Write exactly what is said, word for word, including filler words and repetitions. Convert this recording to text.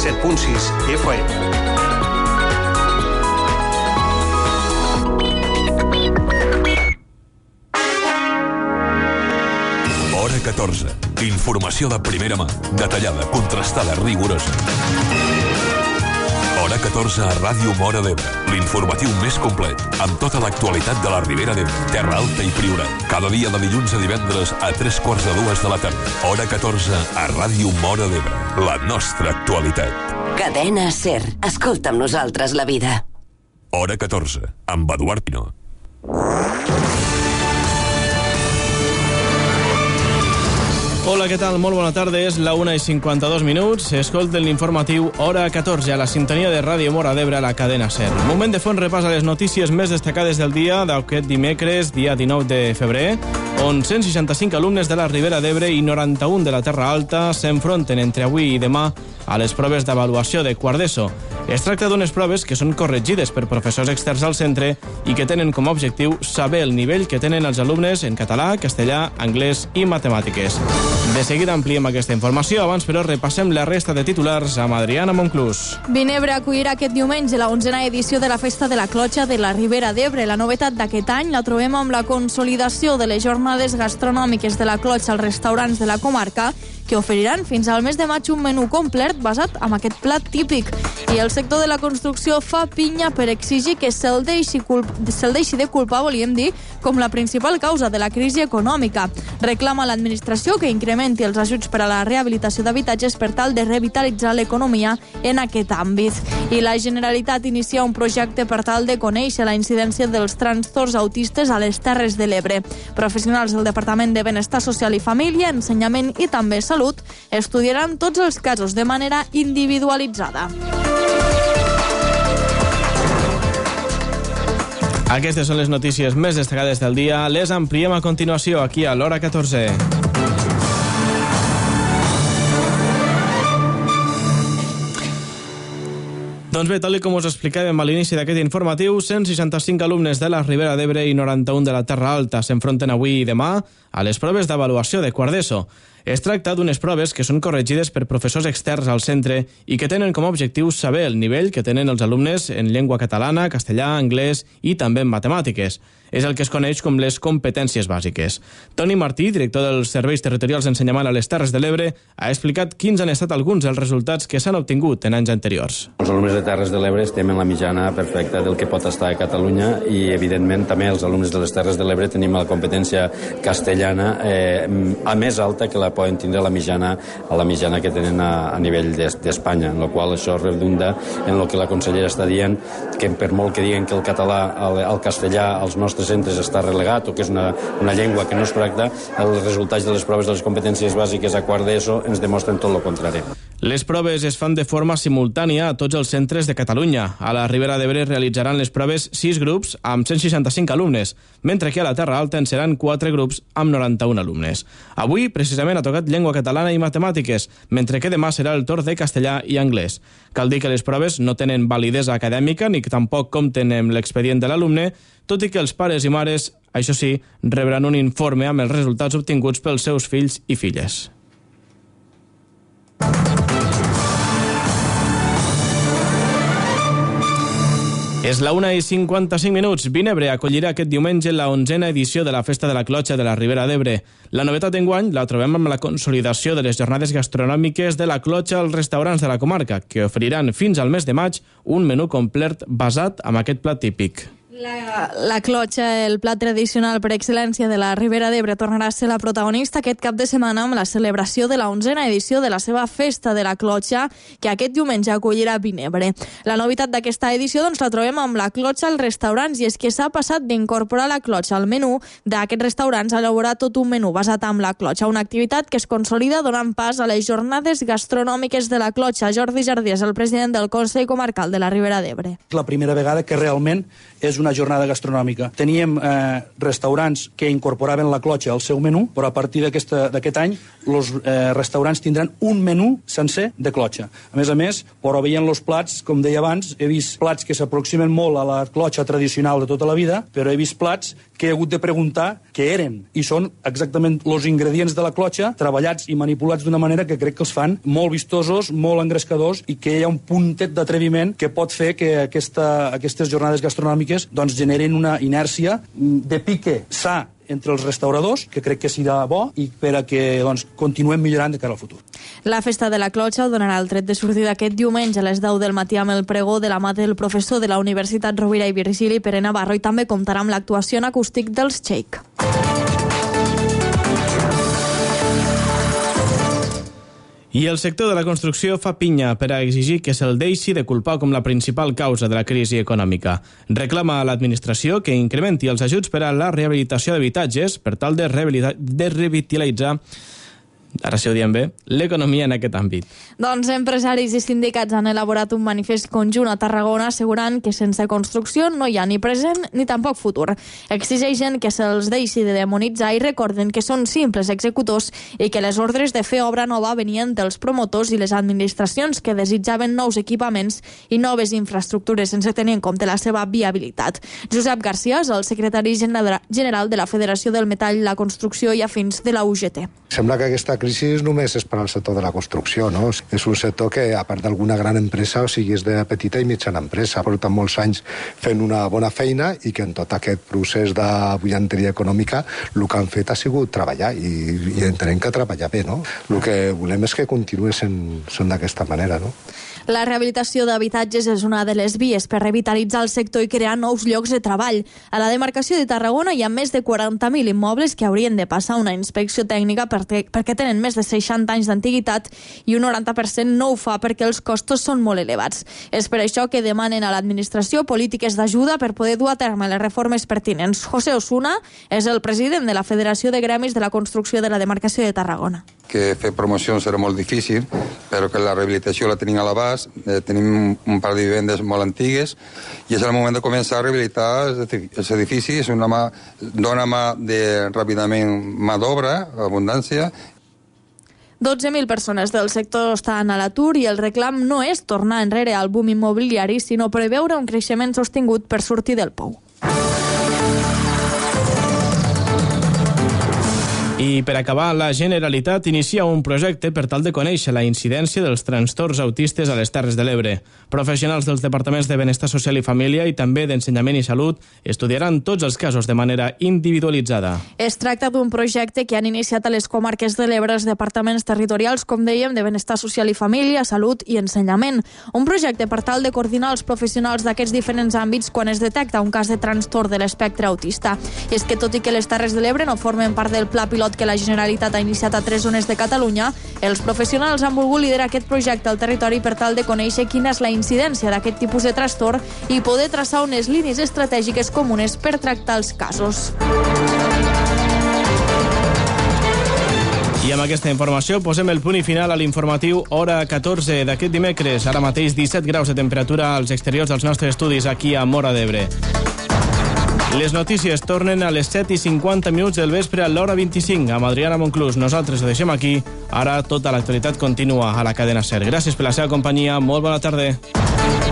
set punt sis F M. Hora catorze. Informació de primera mà, detallada, contrastada, rigorosa. Hora catorze a Ràdio Móra d'Ebre. L'informatiu més complet, amb tota l'actualitat de la Ribera d'Ebre, Terra Alta i Priorat. Cada dia de dilluns a divendres a tres quarts de dues de la tarda. Hora catorze a Ràdio Móra d'Ebre. La nostra actualitat. Cadena SER. Escolta amb nosaltres la vida. Hora catorze, amb Eduard Pino. Hola, què tal? Molt bona tarda, és la una i cinquanta-dos minuts. Escolten l'informatiu Hora catorze a la sintonia de Ràdio Móra d'Ebre a la cadena SER. Moment de fer un repàs a les notícies més destacades del dia d'aquest dimecres, dia dinou de febrer, on cent seixanta-cinc alumnes de la Ribera d'Ebre i noranta-un de la Terra Alta s'enfronten entre avui i demà a les proves d'avaluació de quart d'ESO. Es tracta d'unes proves que són corregides per professors externs al centre i que tenen com a objectiu saber el nivell que tenen els alumnes en català, castellà, anglès i matemàtiques. De seguida ampliem aquesta informació, abans però repassem la resta de titulars amb Adriana Monclús. Vinebre acollirà aquest diumenge la onzena edició de la Festa de la Clotxa de la Ribera d'Ebre. La novetat d'aquest any la trobem amb la consolidació de les jornades gastronòmiques de la Clotxa als restaurants de la comarca, que oferiran fins al mes de maig un menú complet basat en aquest plat típic. I el sector de la construcció fa pinya per exigir que se'l deixi, culp... se deixi de culpar, volíem dir, com la principal causa de la crisi econòmica. Reclama l'administració que incrementi els ajuts per a la rehabilitació d'habitatges per tal de revitalitzar l'economia en aquest àmbit. I la Generalitat inicia un projecte per tal de conèixer la incidència dels trastorns autistes a les Terres de l'Ebre. Professionals del Departament de Benestar Social i Família, Ensenyament i també Salut estudiaran tots els casos de manera individualitzada. Aquestes són les notícies més destacades del dia. Les ampliem a continuació aquí a l'Hora catorze. Doncs bé, tal com us explicàvem a l'inici d'aquest informatiu, cent seixanta-cinc alumnes de la Ribera d'Ebre i noranta-un de la Terra Alta s'enfronten avui i demà a les proves d'avaluació de quart d'ESO. Es tracta d'unes proves que són corregides per professors externs al centre i que tenen com a objectiu saber el nivell que tenen els alumnes en llengua catalana, castellà, anglès i també en matemàtiques. És el que es coneix com les competències bàsiques. Toni Martí, director dels Serveis Territorials d'Ensenyament a les Terres de l'Ebre, ha explicat quins han estat alguns dels resultats que s'han obtingut en anys anteriors. Els alumnes de Terres de l'Ebre estem en la mitjana perfecta del que pot estar a Catalunya i, evidentment, també els alumnes de les Terres de l'Ebre tenim la competència castellana eh, a més alta que la poden tindre la mitjana, a la mitjana que tenen a, a nivell d'Espanya, en la qual això redunda en el que la consellera està dient, que per molt que diguen que el català, el, el castellà als nostres centres està relegat o que és una, una llengua que no es tracta, els resultats de les proves de les competències bàsiques a quart d'ESO ens demostren tot el contrari. Les proves es fan de forma simultània a tots els centres de Catalunya. A la Ribera d'Ebre realitzaran les proves sis grups amb cent seixanta-cinc alumnes, mentre que a la Terra Alta en seran quatre grups amb noranta-un alumnes. Avui, precisament, ha tocat llengua catalana i matemàtiques, mentre que demà serà el torn de castellà i anglès. Cal dir que les proves no tenen validesa acadèmica ni tampoc compten amb l'expedient de l'alumne, tot i que els pares i mares, això sí, rebran un informe amb els resultats obtinguts pels seus fills i filles. És la una i cinquanta-cinc minuts. Vinebre acollirà aquest diumenge la onzena edició de la Festa de la Clotxa de la Ribera d'Ebre. La novetat d'enguany la trobem amb la consolidació de les jornades gastronòmiques de la Clotxa als restaurants de la comarca, que oferiran fins al mes de maig un menú complet basat en aquest plat típic. La, la clotxa, el plat tradicional per excel·lència de la Ribera d'Ebre, tornarà a ser la protagonista aquest cap de setmana amb la celebració de la onzena edició de la seva Festa de la Clotxa, que aquest diumenge acollirà Vinebre. La novetat d'aquesta edició doncs, la trobem amb la clotxa als restaurants, i és que s'ha passat d'incorporar la clotxa al menú d'aquests restaurants a elaborar tot un menú basat en la clotxa, una activitat que es consolida donant pas a les jornades gastronòmiques de la clotxa. Jordi Jardí és el president del Consell Comarcal de la Ribera d'Ebre. La primera vegada que realment és una una jornada gastronòmica. Teníem eh, restaurants que incorporaven la clotxa al seu menú, però a partir d'aquest any els eh, restaurants tindran un menú sencer de clotxa. A més a més, però veient els plats, com deia abans, he vist plats que s'aproximen molt a la clotxa tradicional de tota la vida, però he vist plats que he hagut de preguntar què eren, i són exactament els ingredients de la clotxa, treballats i manipulats d'una manera que crec que els fan molt vistosos, molt engrescadors, i que hi ha un puntet d'atreviment que pot fer que aquesta, aquestes jornades gastronòmiques doncs, generin una inèrcia de pique sa entre els restauradors, que crec que serà bo, i per a que doncs, continuem millorant de cara al futur. La festa de la clotxa donarà el tret de sortida aquest diumenge a les deu del matí amb el pregó de la mà del professor de la Universitat Rovira i Virgili, Pere Navarro, i també comptarà amb l'actuació en acústic dels Shake. I el sector de la construcció fa pinya per a exigir que se'l deixi de culpar com la principal causa de la crisi econòmica. Reclama a l'administració que incrementi els ajuts per a la rehabilitació d'habitatges per tal de revitalitzar, ara si ho diem bé, l'economia en aquest àmbit. Doncs empresaris i sindicats han elaborat un manifest conjunt a Tarragona assegurant que sense construcció no hi ha ni present ni tampoc futur. Exigeixen que se'ls deixi de demonitzar i recorden que són simples executors i que les ordres de fer obra nova venien dels promotors i les administracions que desitjaven nous equipaments i noves infraestructures sense tenir en compte la seva viabilitat. Josep García és el secretari general de la Federació del Metall, la Construcció i Afins de la U G T. Sembla que aquesta crisi només és per al sector de la construcció, no? És un sector que, a part d'alguna gran empresa, o sigui, és de petita i mitjana empresa. Porten molts anys fent una bona feina i que en tot aquest procés de bullanteria econòmica el que han fet ha sigut treballar i, i entenem que treballar bé, no? El que volem és que continuï sent, sent d'aquesta manera, no? La rehabilitació d'habitatges és una de les vies per revitalitzar el sector i crear nous llocs de treball. A la demarcació de Tarragona hi ha més de quaranta mil immobles que haurien de passar una inspecció tècnica perquè, perquè tenen més de seixanta anys d'antiguitat i un noranta per cent no ho fa perquè els costos són molt elevats. És per això que demanen a l'administració polítiques d'ajuda per poder dur a terme les reformes pertinents. José Osuna és el president de la Federació de Gremis de la Construcció de la demarcació de Tarragona. Que fer promoció serà molt difícil, però que la rehabilitació la tenim a l'abast, eh, tenim un par de vivendes molt antigues i és el moment de començar a rehabilitar els edificis, una mà, dona mà de ràpidament mà d'obra, abundància. dotze mil persones del sector estan a l'atur i el reclam no és tornar enrere al boom immobiliari, sinó preveure un creixement sostingut per sortir del pou. I per acabar, la Generalitat inicia un projecte per tal de conèixer la incidència dels trastorns autistes a les Terres de l'Ebre. Professionals dels departaments de Benestar Social i Família i també d'Ensenyament i Salut estudiaran tots els casos de manera individualitzada. Es tracta d'un projecte que han iniciat a les comarques de l'Ebre els departaments territorials, com dèiem, de Benestar Social i Família, Salut i Ensenyament. Un projecte per tal de coordinar els professionals d'aquests diferents àmbits quan es detecta un cas de trastorn de l'espectre autista. I és que tot i que les Terres de l'Ebre no formen part del pla pilot que la Generalitat ha iniciat a tres zones de Catalunya, els professionals han volgut liderar aquest projecte al territori per tal de conèixer quina és la incidència d'aquest tipus de trastorn i poder traçar unes línies estratègiques comunes per tractar els casos. I amb aquesta informació posem el punt i final a l'informatiu hora catorze d'aquest dimecres. Ara mateix disset graus de temperatura als exteriors dels nostres estudis aquí a Móra d'Ebre. Les notícies tornen a les set i cinquanta minuts del vespre a l'hora vint-i-cinc amb Adriana Monclús. Nosaltres ho deixem aquí. Ara tota l'actualitat continua a la cadena SER. Gràcies per la seva companyia. Molt bona tarda.